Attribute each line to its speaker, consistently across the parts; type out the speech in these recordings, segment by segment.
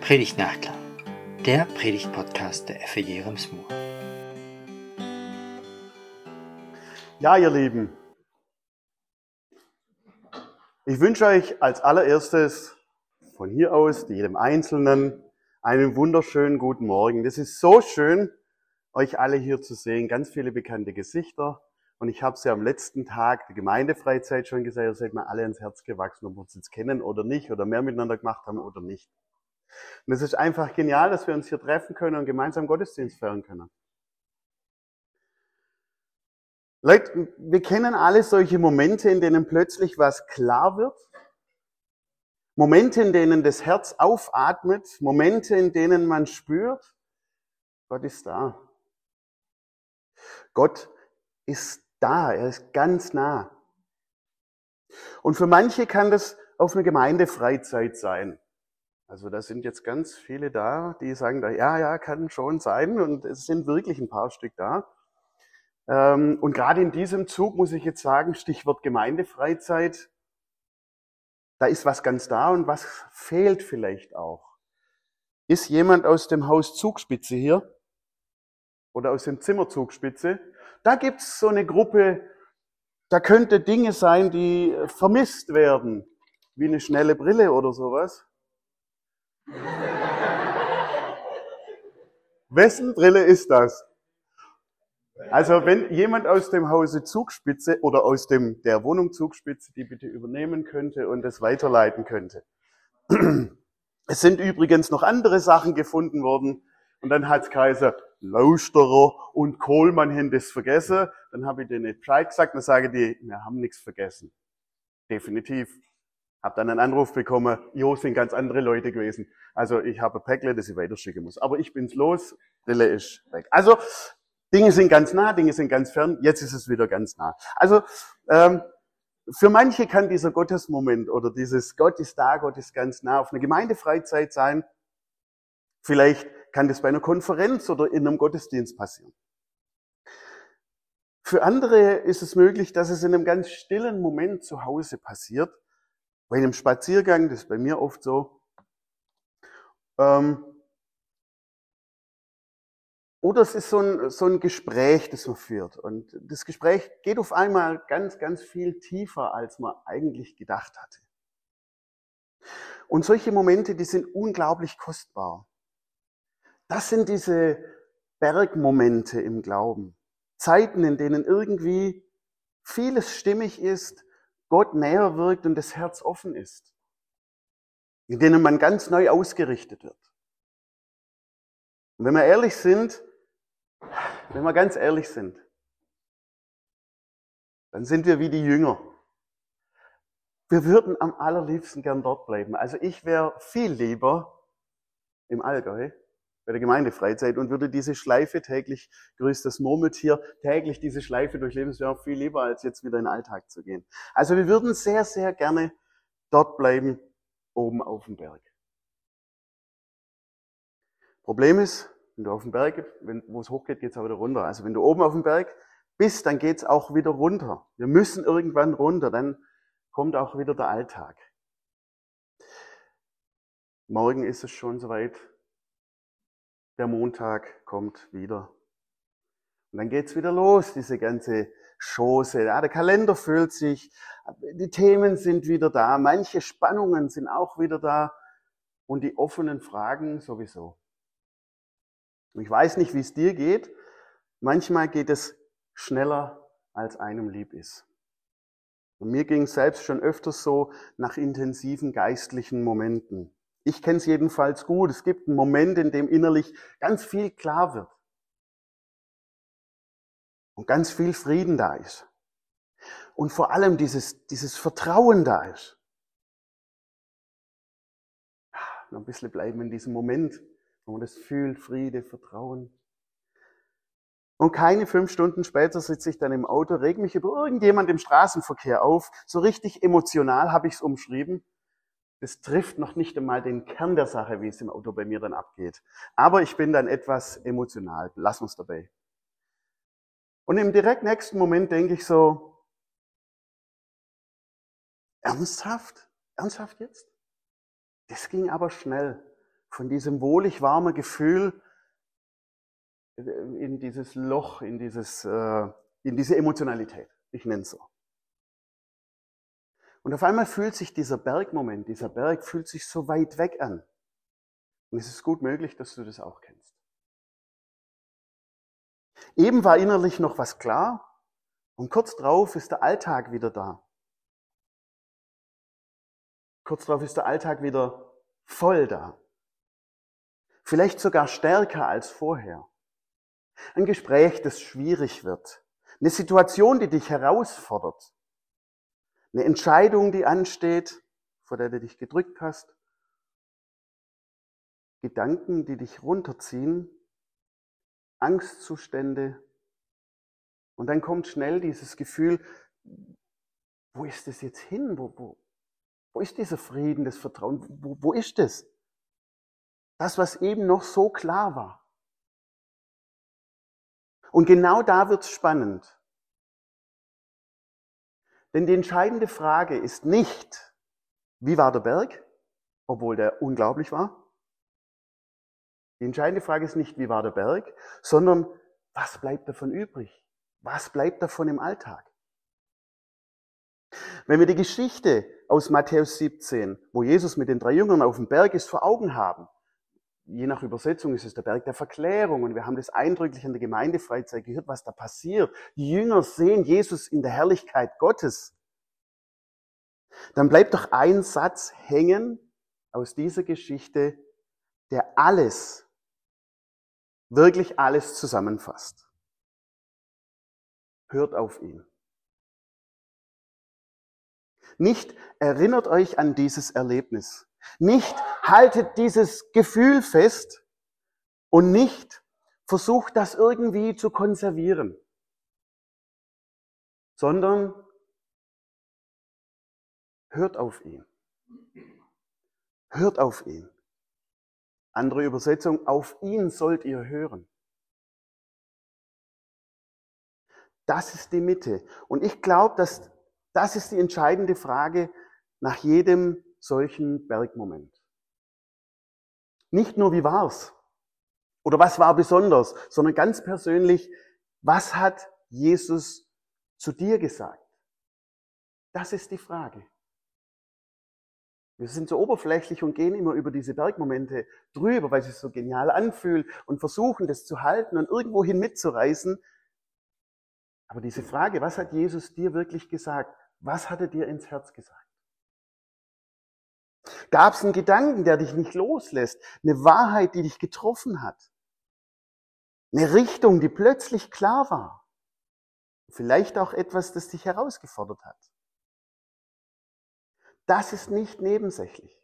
Speaker 1: Predigt-Nachklang, der Predigt-Podcast der FEG Rems-Murr.
Speaker 2: Ja, ihr Lieben, ich wünsche euch als allererstes von hier aus, jedem Einzelnen, einen wunderschönen guten Morgen. Das ist so schön, euch alle hier zu sehen, ganz viele bekannte Gesichter. Und ich habe es ja am letzten Tag der Gemeindefreizeit schon gesagt, ihr seid mir alle ans Herz gewachsen, ob wir uns jetzt kennen oder nicht, oder mehr miteinander gemacht haben oder nicht. Und es ist einfach genial, dass wir uns hier treffen können und gemeinsam Gottesdienst feiern können. Leute, wir kennen alle solche Momente, in denen plötzlich was klar wird. Momente, in denen das Herz aufatmet. Momente, in denen man spürt, Gott ist da. Gott ist da, er ist ganz nah. Und für manche kann das auf eine Gemeindefreizeit sein. Also da sind jetzt ganz viele da, die sagen, ja, kann schon sein. Und es sind wirklich ein paar Stück da. Und gerade in diesem Zug muss ich jetzt sagen, Stichwort Gemeindefreizeit, da ist was ganz da und was fehlt vielleicht auch. Ist jemand aus dem Haus Zugspitze hier? Oder aus dem Zimmer Zugspitze? Da gibt's so eine Gruppe, da könnte Dinge sein, die vermisst werden, wie eine schnelle Brille oder sowas. Wessen Brille ist das? Also wenn jemand aus dem Hause Zugspitze oder aus der Wohnung Zugspitze die bitte übernehmen könnte und es weiterleiten könnte. Es sind übrigens noch andere Sachen gefunden worden und dann hat's geheißen, Lausterer und Kohlmann haben das vergessen. Dann habe ich denen nicht Bescheid gesagt, dann sage die, wir haben nichts vergessen. Definitiv. Hab dann einen Anruf bekommen, sind ganz andere Leute gewesen. Also ich habe ein Päckle, das ich weiterschicken muss. Aber ich bin's los, Brille ist weg. Also Dinge sind ganz nah, Dinge sind ganz fern, jetzt ist es wieder ganz nah. Also für manche kann dieser Gottesmoment oder dieses Gott ist da, Gott ist ganz nah auf einer Gemeindefreizeit sein. Vielleicht kann das bei einer Konferenz oder in einem Gottesdienst passieren. Für andere ist es möglich, dass es in einem ganz stillen Moment zu Hause passiert. Bei einem Spaziergang, das ist bei mir oft so. Oder es ist so ein Gespräch, das man führt. Und das Gespräch geht auf einmal ganz, ganz viel tiefer, als man eigentlich gedacht hatte. Und solche Momente, die sind unglaublich kostbar. Das sind diese Bergmomente im Glauben. Zeiten, in denen irgendwie vieles stimmig ist, Gott näher wirkt und das Herz offen ist. In denen man ganz neu ausgerichtet wird. Und wenn wir ganz ehrlich sind, dann sind wir wie die Jünger. Wir würden am allerliebsten gern dort bleiben. Also ich wäre viel lieber im Allgäu bei der Gemeindefreizeit und würde diese Schleife täglich, grüßt das Murmeltier, täglich diese Schleife durchleben. Es wäre viel lieber, als jetzt wieder in den Alltag zu gehen. Also wir würden sehr, sehr gerne dort bleiben, oben auf dem Berg. Problem ist, wenn du auf dem Berg, wo es hochgeht, geht es auch wieder runter. Also wenn du oben auf dem Berg bist, dann geht es auch wieder runter. Wir müssen irgendwann runter, dann kommt auch wieder der Alltag. Morgen ist es schon soweit. Der Montag kommt wieder. Und dann geht's wieder los, diese ganze Chose. Ja, der Kalender füllt sich, die Themen sind wieder da, manche Spannungen sind auch wieder da und die offenen Fragen sowieso. Ich weiß nicht, wie es dir geht. Manchmal geht es schneller, als einem lieb ist. Und mir ging es selbst schon öfters so nach intensiven geistlichen Momenten. Ich kenne es jedenfalls gut. Es gibt einen Moment, in dem innerlich ganz viel klar wird. Und ganz viel Frieden da ist. Und vor allem dieses Vertrauen da ist. Noch ein bisschen bleiben in diesem Moment, wo man das fühlt, Friede, Vertrauen. Und keine 5 Stunden später sitze ich dann im Auto, reg mich über irgendjemand im Straßenverkehr auf. So richtig emotional habe ich es umschrieben. Das trifft noch nicht einmal den Kern der Sache, wie es im Auto bei mir dann abgeht. Aber ich bin dann etwas emotional. Lass uns dabei. Und im direkt nächsten Moment denke ich so, ernsthaft? Ernsthaft jetzt? Das ging aber schnell. von diesem wohlig warmen Gefühl in dieses Loch, in diese Emotionalität. Ich nenne es so. Und auf einmal fühlt sich dieser Berg fühlt sich so weit weg an. Und es ist gut möglich, dass du das auch kennst. Eben war innerlich noch was klar und kurz drauf ist der Alltag wieder da. Kurz drauf ist der Alltag wieder voll da. Vielleicht sogar stärker als vorher. Ein Gespräch, das schwierig wird. Eine Situation, die dich herausfordert. Eine Entscheidung, die ansteht, vor der du dich gedrückt hast. Gedanken, die dich runterziehen. Angstzustände. Und dann kommt schnell dieses Gefühl, wo ist das jetzt hin? Wo ist dieser Frieden, das Vertrauen? Wo ist das? Das, was eben noch so klar war. Und genau da wird's spannend. Denn die entscheidende Frage ist nicht, wie war der Berg, obwohl der unglaublich war. Die entscheidende Frage ist nicht, wie war der Berg, sondern was bleibt davon übrig? Was bleibt davon im Alltag? Wenn wir die Geschichte aus Matthäus 17, wo Jesus mit den 3 Jüngern auf dem Berg ist, vor Augen haben, je nach Übersetzung ist es der Berg der Verklärung und wir haben das eindrücklich in der Gemeindefreizeit gehört, was da passiert. Die Jünger sehen Jesus in der Herrlichkeit Gottes. Dann bleibt doch ein Satz hängen aus dieser Geschichte, der alles, wirklich alles zusammenfasst. Hört auf ihn. Nicht erinnert euch an dieses Erlebnis. Nicht haltet dieses Gefühl fest und nicht versucht das irgendwie zu konservieren, sondern hört auf ihn. Hört auf ihn. Andere Übersetzung, auf ihn sollt ihr hören. Das ist die Mitte. Und ich glaube, dass das ist die entscheidende Frage nach jedem solchen Bergmoment. Nicht nur, wie war's? Oder was war besonders? Sondern ganz persönlich, was hat Jesus zu dir gesagt? Das ist die Frage. Wir sind so oberflächlich und gehen immer über diese Bergmomente drüber, weil es sich so genial anfühlt und versuchen, das zu halten und irgendwohin mitzureißen. Aber diese Frage, was hat Jesus dir wirklich gesagt? Was hat er dir ins Herz gesagt? Gab es einen Gedanken, der dich nicht loslässt? Eine Wahrheit, die dich getroffen hat? Eine Richtung, die plötzlich klar war? Vielleicht auch etwas, das dich herausgefordert hat? Das ist nicht nebensächlich.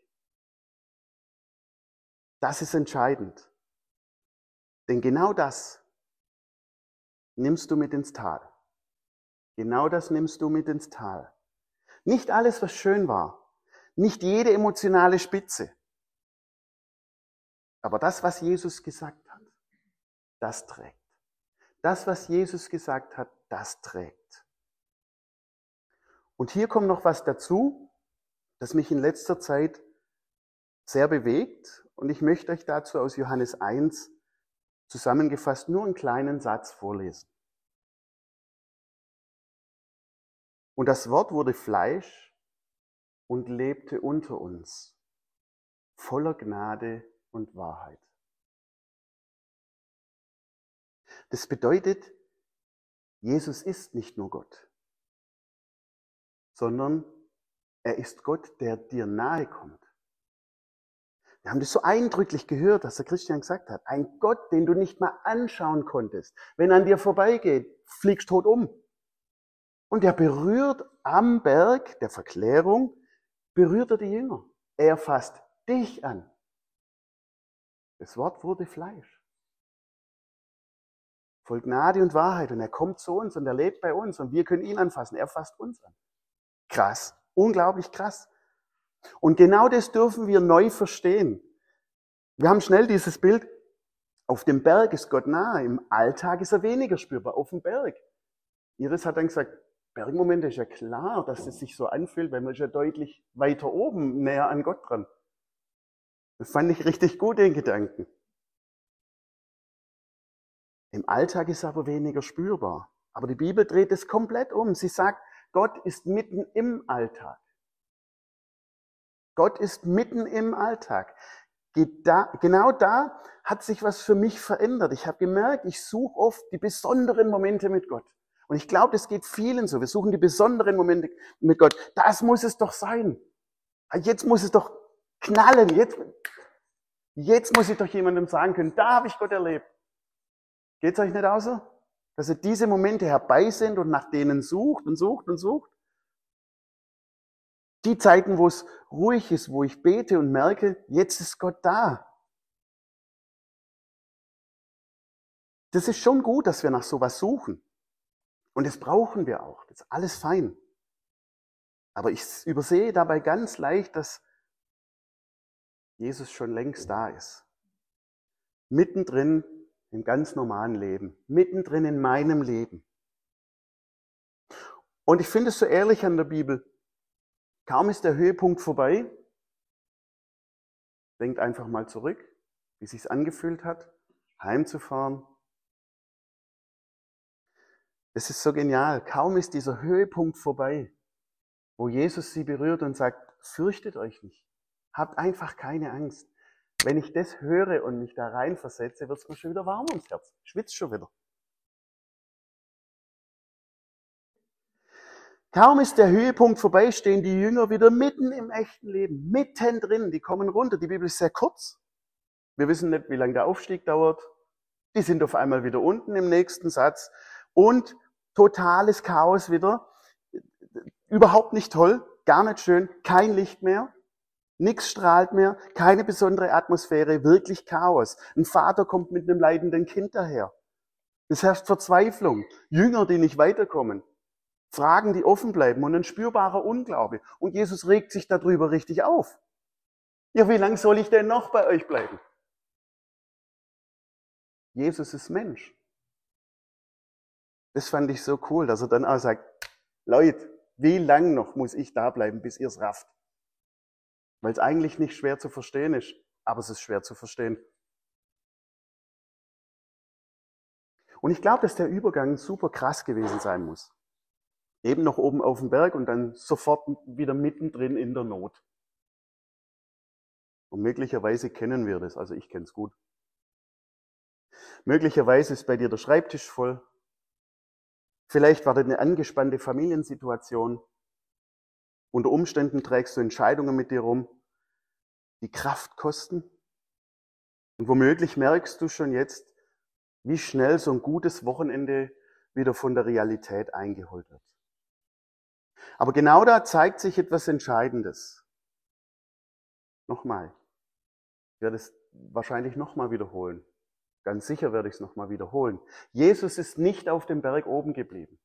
Speaker 2: Das ist entscheidend. Denn genau das nimmst du mit ins Tal. Genau das nimmst du mit ins Tal. Nicht alles, was schön war. Nicht jede emotionale Spitze. Aber das, was Jesus gesagt hat, das trägt. Das, was Jesus gesagt hat, das trägt. Und hier kommt noch was dazu, das mich in letzter Zeit sehr bewegt. Und ich möchte euch dazu aus Johannes 1 zusammengefasst nur einen kleinen Satz vorlesen. Und das Wort wurde Fleisch und lebte unter uns, voller Gnade und Wahrheit. Das bedeutet, Jesus ist nicht nur Gott, sondern er ist Gott, der dir nahe kommt. Wir haben das so eindrücklich gehört, was der Christian gesagt hat. Ein Gott, den du nicht mal anschauen konntest. Wenn er an dir vorbeigeht, fliegst tot um. Und er berührt am Berg der Verklärung, berührt er die Jünger. Er fasst dich an. Das Wort wurde Fleisch. Voll Gnade und Wahrheit. Und er kommt zu uns und er lebt bei uns und wir können ihn anfassen. Er fasst uns an. Krass. Unglaublich krass. Und genau das dürfen wir neu verstehen. Wir haben schnell dieses Bild, auf dem Berg ist Gott nahe, im Alltag ist er weniger spürbar, auf dem Berg. Iris hat dann gesagt, Bergmomente ist ja klar, dass es sich so anfühlt, weil man ist ja deutlich weiter oben, näher an Gott dran. Das fand ich richtig gut, den Gedanken. Im Alltag ist es aber weniger spürbar. Aber die Bibel dreht es komplett um. Sie sagt, Gott ist mitten im Alltag. Gott ist mitten im Alltag. Genau da hat sich was für mich verändert. Ich habe gemerkt, ich suche oft die besonderen Momente mit Gott. Und ich glaube, das geht vielen so. Wir suchen die besonderen Momente mit Gott. Das muss es doch sein. Jetzt muss es doch knallen. Jetzt muss ich doch jemandem sagen können, da habe ich Gott erlebt. Geht's euch nicht auch so? Dass ihr diese Momente herbei sind und nach denen sucht und sucht und sucht? Die Zeiten, wo es ruhig ist, wo ich bete und merke, jetzt ist Gott da. Das ist schon gut, dass wir nach sowas suchen. Und das brauchen wir auch. Das ist alles fein. Aber ich übersehe dabei ganz leicht, dass Jesus schon längst da ist. Mittendrin im ganz normalen Leben. Mittendrin in meinem Leben. Und ich finde es so ehrlich an der Bibel. Kaum ist der Höhepunkt vorbei. Denkt einfach mal zurück, wie es sich angefühlt hat, heimzufahren. Es ist so genial. Kaum ist dieser Höhepunkt vorbei, wo Jesus sie berührt und sagt, fürchtet euch nicht. Habt einfach keine Angst. Wenn ich das höre und mich da reinversetze, wird es mir schon wieder warm ums Herz. Schwitzt schon wieder. Kaum ist der Höhepunkt vorbei, stehen die Jünger wieder mitten im echten Leben, mittendrin. Die kommen runter. Die Bibel ist sehr kurz. Wir wissen nicht, wie lange der Aufstieg dauert. Die sind auf einmal wieder unten im nächsten Satz. Und totales Chaos wieder. Überhaupt nicht toll, gar nicht schön, kein Licht mehr. Nichts strahlt mehr, keine besondere Atmosphäre, wirklich Chaos. Ein Vater kommt mit einem leidenden Kind daher. Es herrscht Verzweiflung. Jünger, die nicht weiterkommen. Fragen, die offen bleiben und ein spürbarer Unglaube. Und Jesus regt sich darüber richtig auf. Ja, wie lange soll ich denn noch bei euch bleiben? Jesus ist Mensch. Das fand ich so cool, dass er dann auch sagt, Leute, wie lang noch muss ich da bleiben, bis ihr es rafft? Weil es eigentlich nicht schwer zu verstehen ist, aber es ist schwer zu verstehen. Und ich glaube, dass der Übergang super krass gewesen sein muss. Eben noch oben auf dem Berg und dann sofort wieder mittendrin in der Not. Und möglicherweise kennen wir das, also ich kenne es gut. Möglicherweise ist bei dir der Schreibtisch voll. Vielleicht war das eine angespannte Familiensituation. Unter Umständen trägst du Entscheidungen mit dir rum, die Kraft kosten. Und womöglich merkst du schon jetzt, wie schnell so ein gutes Wochenende wieder von der Realität eingeholt wird. Aber genau da zeigt sich etwas Entscheidendes. Nochmal. Ich werde es wahrscheinlich nochmal wiederholen. Ganz sicher werde ich es nochmal wiederholen. Jesus ist nicht auf dem Berg oben geblieben.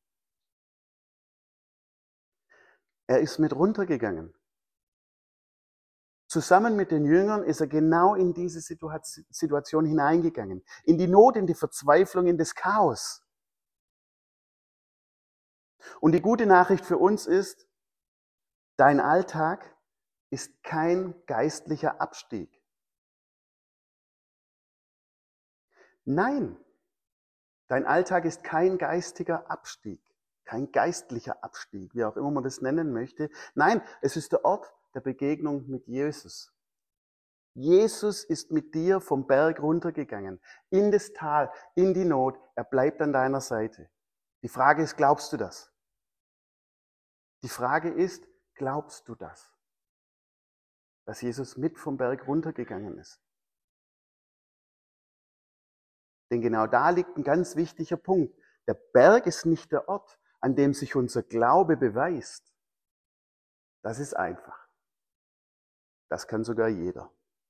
Speaker 2: Er ist mit runtergegangen. Zusammen mit den Jüngern ist er genau in diese Situation hineingegangen. In die Not, in die Verzweiflung, in das Chaos. Und die gute Nachricht für uns ist, dein Alltag ist kein geistlicher Abstieg. Nein, dein Alltag ist kein geistiger Abstieg, kein geistlicher Abstieg, wie auch immer man das nennen möchte. Nein, es ist der Ort der Begegnung mit Jesus. Jesus ist mit dir vom Berg runtergegangen, in das Tal, in die Not. Er bleibt an deiner Seite. Die Frage ist, glaubst du das? Die Frage ist, glaubst du das? Dass Jesus mit vom Berg runtergegangen ist? Denn genau da liegt ein ganz wichtiger Punkt. Der Berg ist nicht der Ort, an dem sich unser Glaube beweist. Das ist einfach. Das kann sogar jeder.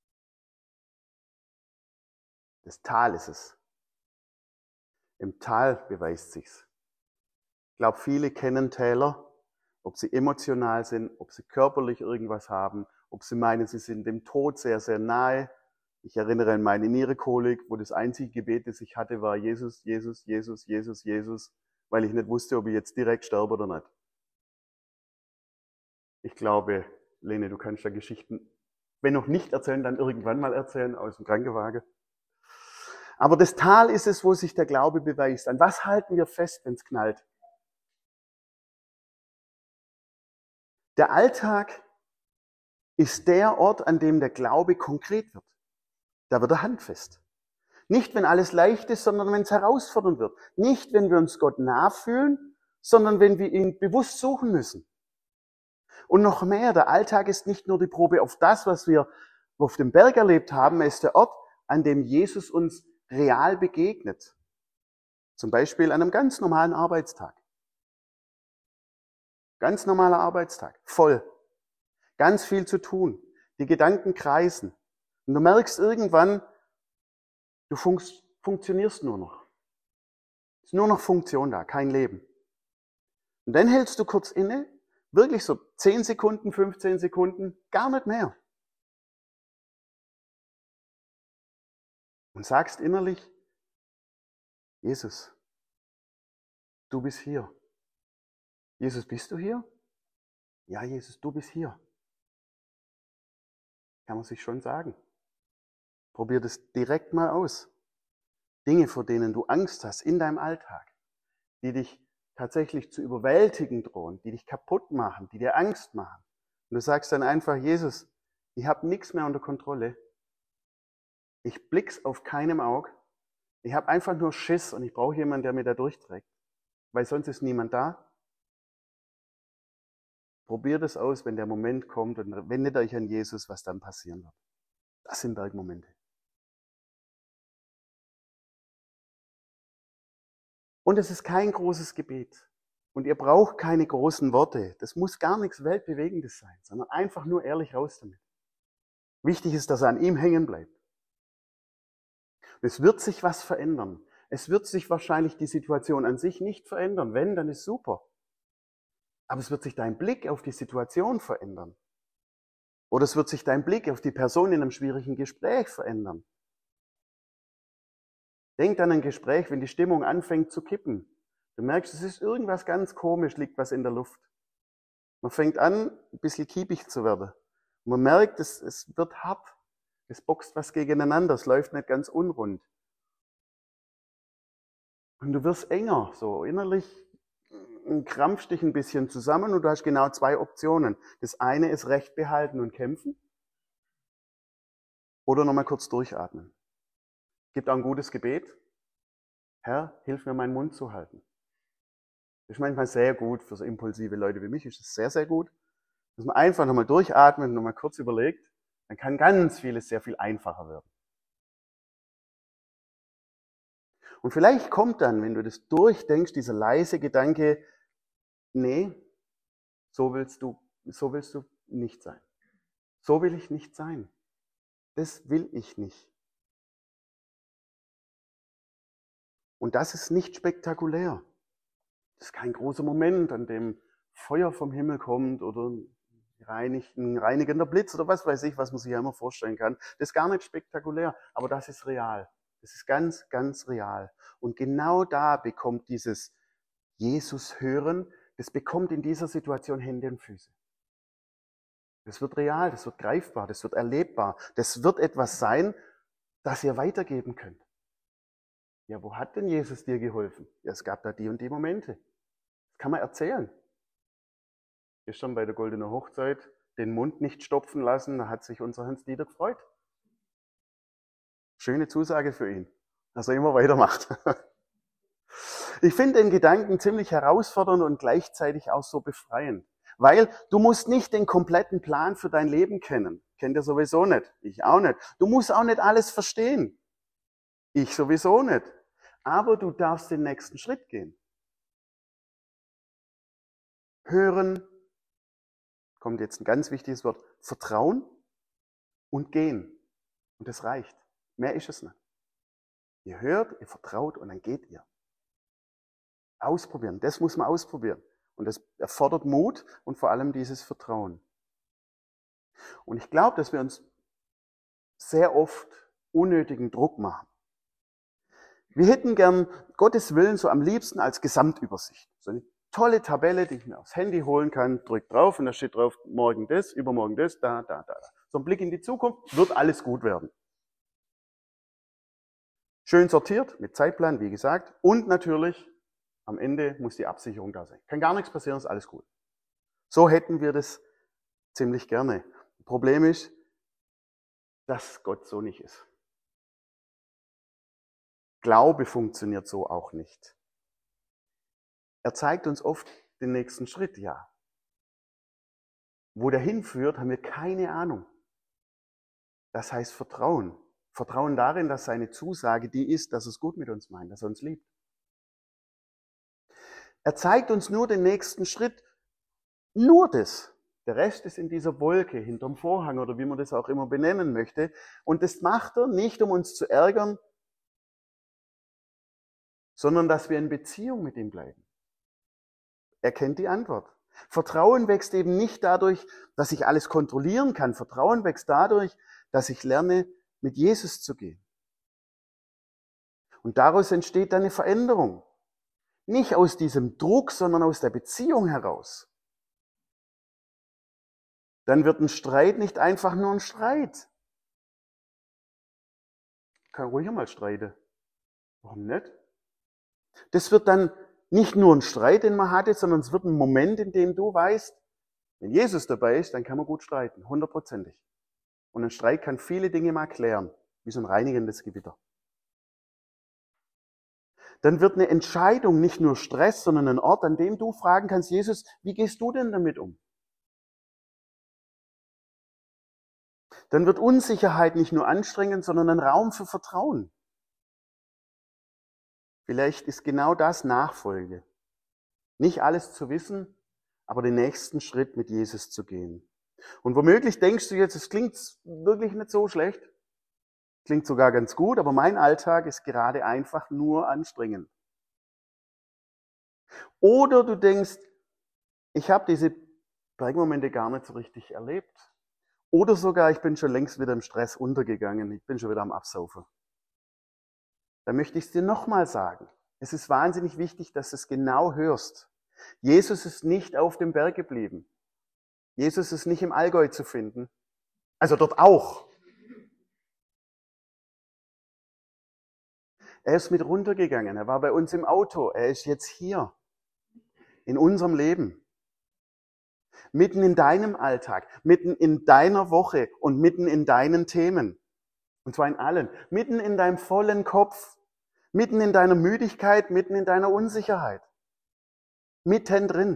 Speaker 2: Das Tal ist es. Im Tal beweist sich's. Ich glaube, viele kennen Täler, ob sie emotional sind, ob sie körperlich irgendwas haben, ob sie meinen, sie sind dem Tod sehr, sehr nahe. Ich erinnere an meine Nierenkolik, wo das einzige Gebet, das ich hatte, war Jesus, Jesus, Jesus, Jesus, Jesus, weil ich nicht wusste, ob ich jetzt direkt sterbe oder nicht. Ich glaube, Lene, du kannst da Geschichten Wenn noch nicht erzählen, dann irgendwann mal erzählen aus dem Krankenwagen. Aber das Tal ist es, wo sich der Glaube beweist. An was halten wir fest, wenn es knallt? Der Alltag ist der Ort, an dem der Glaube konkret wird. Da wird er handfest. Nicht, wenn alles leicht ist, sondern wenn es herausfordernd wird. Nicht, wenn wir uns Gott nachfühlen, sondern wenn wir ihn bewusst suchen müssen. Und noch mehr, der Alltag ist nicht nur die Probe auf das, was wir auf dem Berg erlebt haben, er ist der Ort, an dem Jesus uns real begegnet. Zum Beispiel an einem ganz normalen Arbeitstag. Ganz normaler Arbeitstag, voll. Ganz viel zu tun. Die Gedanken kreisen. Und du merkst irgendwann, du funktionierst nur noch. Es ist nur noch Funktion da, kein Leben. Und dann hältst du kurz inne, wirklich so 10 Sekunden, 15 Sekunden, gar nicht mehr. Und sagst innerlich, Jesus, du bist hier. Jesus, bist du hier? Ja, Jesus, du bist hier. Kann man sich schon sagen. Probier das direkt mal aus. Dinge, vor denen du Angst hast in deinem Alltag, die dich tatsächlich zu überwältigen drohen, die dich kaputt machen, die dir Angst machen. Und du sagst dann einfach, Jesus, ich habe nichts mehr unter Kontrolle. Ich blick's auf keinem Auge. Ich habe einfach nur Schiss und ich brauche jemanden, der mir da durchträgt. Weil sonst ist niemand da. Probier das aus, wenn der Moment kommt und wendet euch an Jesus, was dann passieren wird. Das sind Bergmomente. Und es ist kein großes Gebet. Und ihr braucht keine großen Worte. Das muss gar nichts Weltbewegendes sein, sondern einfach nur ehrlich raus damit. Wichtig ist, dass er an ihm hängen bleibt. Es wird sich was verändern. Es wird sich wahrscheinlich die Situation an sich nicht verändern. Wenn, dann ist super. Aber es wird sich dein Blick auf die Situation verändern. Oder es wird sich dein Blick auf die Person in einem schwierigen Gespräch verändern. Denk an ein Gespräch, wenn die Stimmung anfängt zu kippen. Du merkst, es ist irgendwas ganz komisch, liegt was in der Luft. Man fängt an, ein bisschen kiepig zu werden. Und man merkt, es wird hart. Es boxt was gegeneinander, es läuft nicht ganz unrund. Und du wirst enger, so innerlich krampfst dich ein bisschen zusammen und du hast genau 2 Optionen. Das eine ist Recht behalten und kämpfen oder nochmal kurz durchatmen. Gibt auch ein gutes Gebet. Herr, hilf mir, meinen Mund zu halten. Das ist manchmal sehr gut für so impulsive Leute wie mich, ist es sehr, sehr gut. Dass man einfach nochmal durchatmet und nochmal kurz überlegt, dann kann ganz vieles sehr viel einfacher werden. Und vielleicht kommt dann, wenn du das durchdenkst, dieser leise Gedanke, nee, so willst du nicht sein. So will ich nicht sein. Das will ich nicht. Und das ist nicht spektakulär. Das ist kein großer Moment, an dem Feuer vom Himmel kommt oder ein reinigender Blitz oder was weiß ich, was man sich ja immer vorstellen kann. Das ist gar nicht spektakulär, aber das ist real. Das ist ganz, ganz real. Und genau da bekommt dieses Jesus hören, das bekommt in dieser Situation Hände und Füße. Das wird real, das wird greifbar, das wird erlebbar. Das wird etwas sein, das ihr weitergeben könnt. Ja, wo hat denn Jesus dir geholfen? Ja, es gab da die und die Momente. Das kann man erzählen. Gestern bei der Goldenen Hochzeit den Mund nicht stopfen lassen, da hat sich unser Hans-Dieter gefreut. Schöne Zusage für ihn, dass er immer weitermacht. Ich finde den Gedanken ziemlich herausfordernd und gleichzeitig auch so befreiend. Weil du musst nicht den kompletten Plan für dein Leben kennen. Kennt ihr sowieso nicht. Ich auch nicht. Du musst auch nicht alles verstehen. Ich sowieso nicht. Aber du darfst den nächsten Schritt gehen. Hören, kommt jetzt ein ganz wichtiges Wort, Vertrauen und gehen. Und das reicht. Mehr ist es nicht. Ihr hört, ihr vertraut und dann geht ihr. Ausprobieren, das muss man ausprobieren. Und das erfordert Mut und vor allem dieses Vertrauen. Und ich glaube, dass wir uns sehr oft unnötigen Druck machen. Wir hätten gern Gottes Willen so am liebsten als Gesamtübersicht. So eine tolle Tabelle, die ich mir aufs Handy holen kann, drück drauf und da steht drauf, morgen das, übermorgen das, da. so ein Blick in die Zukunft, wird alles gut werden. Schön sortiert, mit Zeitplan, wie gesagt. Und natürlich, am Ende muss die Absicherung da sein. Kann gar nichts passieren, ist alles gut. So hätten wir das ziemlich gerne. Problem ist, dass Gott so nicht ist. Glaube funktioniert so auch nicht. Er zeigt uns oft den nächsten Schritt, ja. Wo der hinführt, haben wir keine Ahnung. Das heißt Vertrauen. Vertrauen darin, dass seine Zusage die ist, dass er es gut mit uns meint, dass er uns liebt. Er zeigt uns nur den nächsten Schritt. Nur das. Der Rest ist in dieser Wolke, hinterm Vorhang oder wie man das auch immer benennen möchte. Und das macht er nicht, um uns zu ärgern, sondern dass wir in Beziehung mit ihm bleiben. Er kennt die Antwort. Vertrauen wächst eben nicht dadurch, dass ich alles kontrollieren kann. Vertrauen wächst dadurch, dass ich lerne, mit Jesus zu gehen. Und daraus entsteht dann eine Veränderung. Nicht aus diesem Druck, sondern aus der Beziehung heraus. Dann wird ein Streit nicht einfach nur ein Streit. Ich kann ruhig mal streiten. Warum nicht? Das wird dann nicht nur ein Streit, den man hatte, sondern es wird ein Moment, in dem du weißt, wenn Jesus dabei ist, dann kann man gut streiten, 100%. Und ein Streit kann viele Dinge mal klären, wie so ein reinigendes Gewitter. Dann wird eine Entscheidung nicht nur Stress, sondern ein Ort, an dem du fragen kannst, Jesus, wie gehst du denn damit um? Dann wird Unsicherheit nicht nur anstrengend, sondern ein Raum für Vertrauen. Vielleicht ist genau das Nachfolge. Nicht alles zu wissen, aber den nächsten Schritt mit Jesus zu gehen. Und womöglich denkst du jetzt, es klingt wirklich nicht so schlecht. Klingt sogar ganz gut, aber mein Alltag ist gerade einfach nur anstrengend. Oder du denkst, ich habe diese Bergmomente gar nicht so richtig erlebt. Oder sogar, ich bin schon längst wieder im Stress untergegangen, ich bin schon wieder am Absaufen. Dann möchte ich es dir nochmal sagen. Es ist wahnsinnig wichtig, dass du es genau hörst. Jesus ist nicht auf dem Berg geblieben. Jesus ist nicht im Allgäu zu finden. Also dort auch. Er ist mit runtergegangen. Er war bei uns im Auto. Er ist jetzt hier. In unserem Leben. Mitten in deinem Alltag. Mitten in deiner Woche und mitten in deinen Themen. Und zwar in allen. Mitten in deinem vollen Kopf. Mitten in deiner Müdigkeit. Mitten in deiner Unsicherheit. Mittendrin.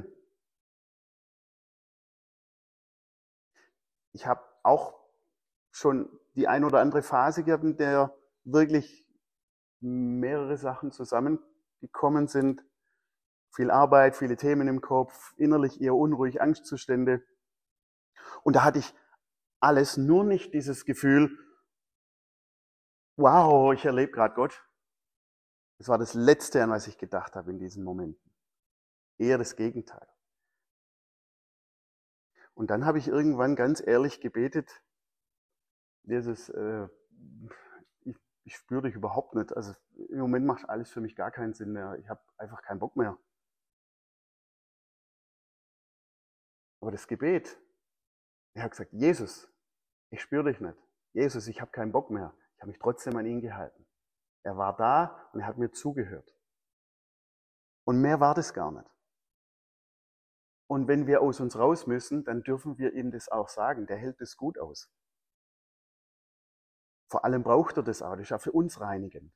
Speaker 2: Ich habe auch schon die ein oder andere Phase gehabt, in der wirklich mehrere Sachen zusammengekommen sind. Viel Arbeit, viele Themen im Kopf, innerlich eher unruhig, Angstzustände. Und da hatte ich alles, nur nicht dieses Gefühl, wow, ich erlebe gerade Gott. Das war das Letzte, an was ich gedacht habe in diesen Momenten. Eher das Gegenteil. Und dann habe ich irgendwann ganz ehrlich gebetet, Jesus, ich spüre dich überhaupt nicht. Also im Moment macht alles für mich gar keinen Sinn mehr. Ich habe einfach keinen Bock mehr. Aber das Gebet, ich habe gesagt, Jesus, ich spüre dich nicht. Jesus, ich habe keinen Bock mehr. Ich habe mich trotzdem an ihn gehalten. Er war da und er hat mir zugehört. Und mehr war das gar nicht. Und wenn wir aus uns raus müssen, dann dürfen wir ihm das auch sagen. Der hält das gut aus. Vor allem braucht er das auch. Das ist ja für uns reinigend.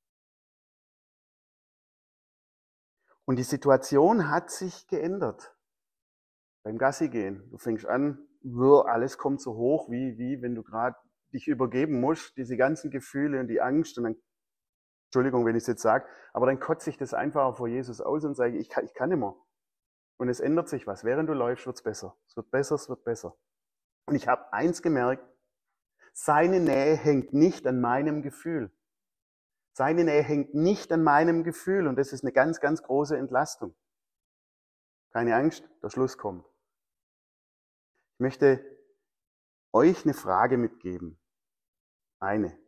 Speaker 2: Und die Situation hat sich geändert. Beim Gassi gehen. Du fängst an, alles kommt so hoch, wie wenn du gerade dich übergeben musst. Diese ganzen Gefühle und die Angst. Und dann, Entschuldigung, wenn ich es jetzt sage, aber dann kotze ich das einfach vor Jesus aus und sage, ich kann nicht mehr. Und es ändert sich was. Während du läufst, wird es besser. Es wird besser, es wird besser. Und ich habe eins gemerkt, seine Nähe hängt nicht an meinem Gefühl. Seine Nähe hängt nicht an meinem Gefühl. Und das ist eine ganz, ganz große Entlastung. Keine Angst, der Schluss kommt. Ich möchte euch eine Frage mitgeben. Eine.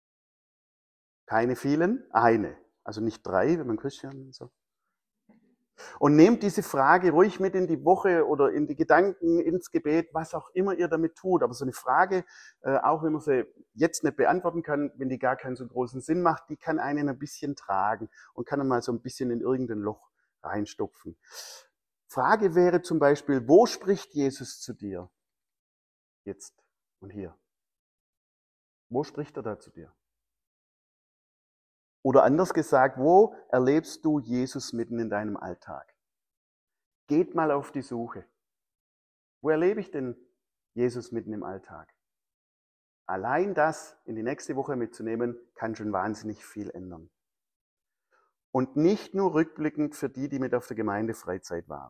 Speaker 2: Keine vielen, eine. Also nicht 3, wenn man Christian so. Und nehmt diese Frage ruhig mit in die Woche oder in die Gedanken, ins Gebet, was auch immer ihr damit tut. Aber so eine Frage, auch wenn man sie jetzt nicht beantworten kann, wenn die gar keinen so großen Sinn macht, die kann einen ein bisschen tragen und kann mal so ein bisschen in irgendein Loch reinstopfen. Frage wäre zum Beispiel, wo spricht Jesus zu dir? Jetzt und hier. Wo spricht er da zu dir? Oder anders gesagt, wo erlebst du Jesus mitten in deinem Alltag? Geht mal auf die Suche. Wo erlebe ich denn Jesus mitten im Alltag? Allein das in die nächste Woche mitzunehmen, kann schon wahnsinnig viel ändern. Und nicht nur rückblickend für die mit auf der Gemeindefreizeit waren.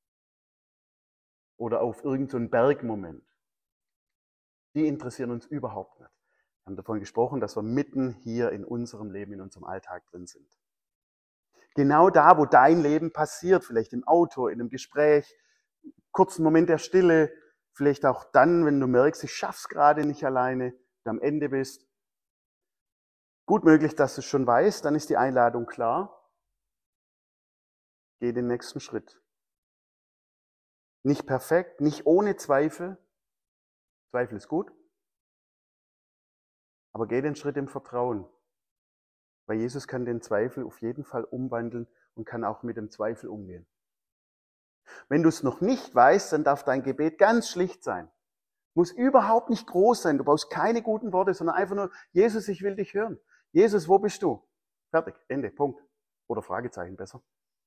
Speaker 2: Oder auf irgendeinen Bergmoment. Die interessieren uns überhaupt nicht. Wir haben davon gesprochen, dass wir mitten hier in unserem Leben, in unserem Alltag drin sind. Genau da, wo dein Leben passiert, vielleicht im Auto, in einem Gespräch, kurzen Moment der Stille, vielleicht auch dann, wenn du merkst, ich schaff's gerade nicht alleine, du am Ende bist. Gut möglich, dass du es schon weißt, dann ist die Einladung klar. Geh den nächsten Schritt. Nicht perfekt, nicht ohne Zweifel. Zweifel ist gut. Aber geh den Schritt im Vertrauen. Weil Jesus kann den Zweifel auf jeden Fall umwandeln und kann auch mit dem Zweifel umgehen. Wenn du es noch nicht weißt, dann darf dein Gebet ganz schlicht sein. Muss überhaupt nicht groß sein. Du brauchst keine guten Worte, sondern einfach nur, Jesus, ich will dich hören. Jesus, wo bist du? Fertig, Ende, Punkt. Oder Fragezeichen besser.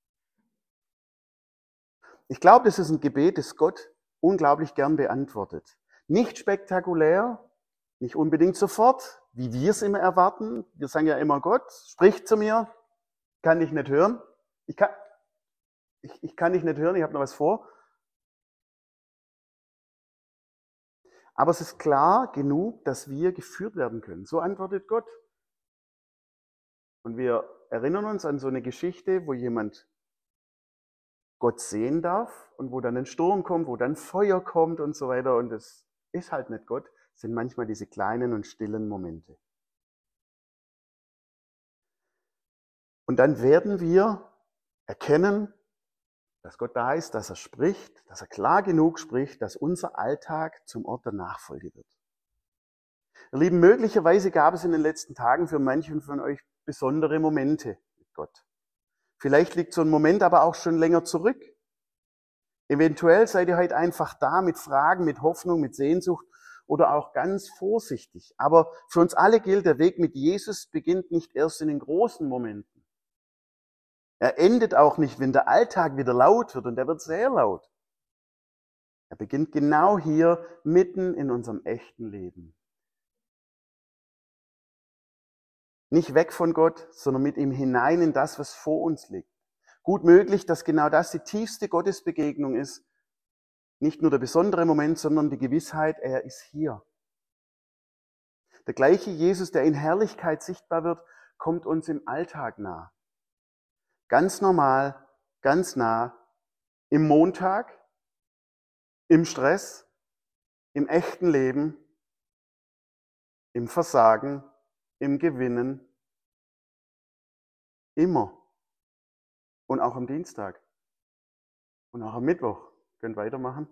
Speaker 2: Ich glaube, das ist ein Gebet, das Gott unglaublich gern beantwortet. Nicht spektakulär, nicht unbedingt sofort, wie wir es immer erwarten. Wir sagen ja immer, Gott, sprich zu mir, kann dich nicht hören. Ich kann dich nicht hören, ich habe noch was vor. Aber es ist klar genug, dass wir geführt werden können. So antwortet Gott. Und wir erinnern uns an so eine Geschichte, wo jemand Gott sehen darf und wo dann ein Sturm kommt, wo dann Feuer kommt und so weiter. Und es ist halt nicht Gott, es sind manchmal diese kleinen und stillen Momente. Und dann werden wir erkennen, dass Gott da ist, dass er spricht, dass er klar genug spricht, dass unser Alltag zum Ort der Nachfolge wird. Ihr Lieben, möglicherweise gab es in den letzten Tagen für manchen von euch besondere Momente mit Gott. Vielleicht liegt so ein Moment aber auch schon länger zurück. Eventuell seid ihr heute einfach da mit Fragen, mit Hoffnung, mit Sehnsucht oder auch ganz vorsichtig. Aber für uns alle gilt, der Weg mit Jesus beginnt nicht erst in den großen Momenten. Er endet auch nicht, wenn der Alltag wieder laut wird, und er wird sehr laut. Er beginnt genau hier, mitten in unserem echten Leben. Nicht weg von Gott, sondern mit ihm hinein in das, was vor uns liegt. Gut möglich, dass genau das die tiefste Gottesbegegnung ist. Nicht nur der besondere Moment, sondern die Gewissheit, er ist hier. Der gleiche Jesus, der in Herrlichkeit sichtbar wird, kommt uns im Alltag nah. Ganz normal, ganz nah, im Montag, im Stress, im echten Leben, im Versagen, im Gewinnen, immer. Und auch am Dienstag und auch am Mittwoch. Könnt weitermachen.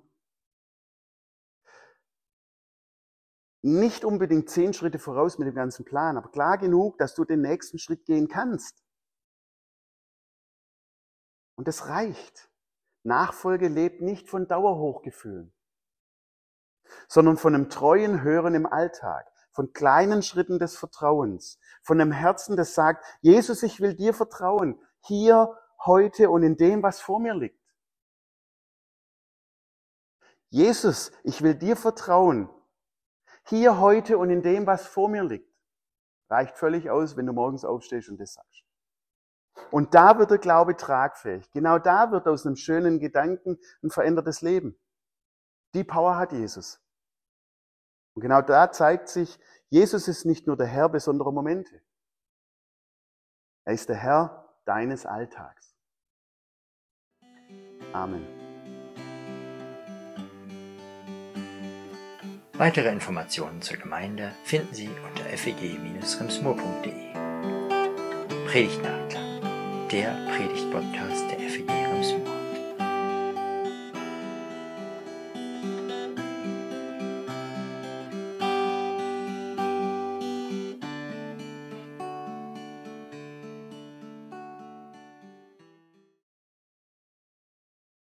Speaker 2: Nicht unbedingt 10 Schritte voraus mit dem ganzen Plan, aber klar genug, dass du den nächsten Schritt gehen kannst. Und das reicht. Nachfolge lebt nicht von Dauerhochgefühlen, sondern von einem treuen Hören im Alltag, von kleinen Schritten des Vertrauens, von einem Herzen, das sagt, Jesus, ich will dir vertrauen, hier, heute und in dem, was vor mir liegt. Jesus, ich will dir vertrauen, hier, heute und in dem, was vor mir liegt. Reicht völlig aus, wenn du morgens aufstehst und das sagst. Und da wird der Glaube tragfähig. Genau da wird aus einem schönen Gedanken ein verändertes Leben. Die Power hat Jesus. Und genau da zeigt sich, Jesus ist nicht nur der Herr besonderer Momente. Er ist der Herr deines Alltags. Amen.
Speaker 1: Weitere Informationen zur Gemeinde finden Sie unter feg-remsmur.de. Predigtnachklang, der Predigt-Podcast der FEG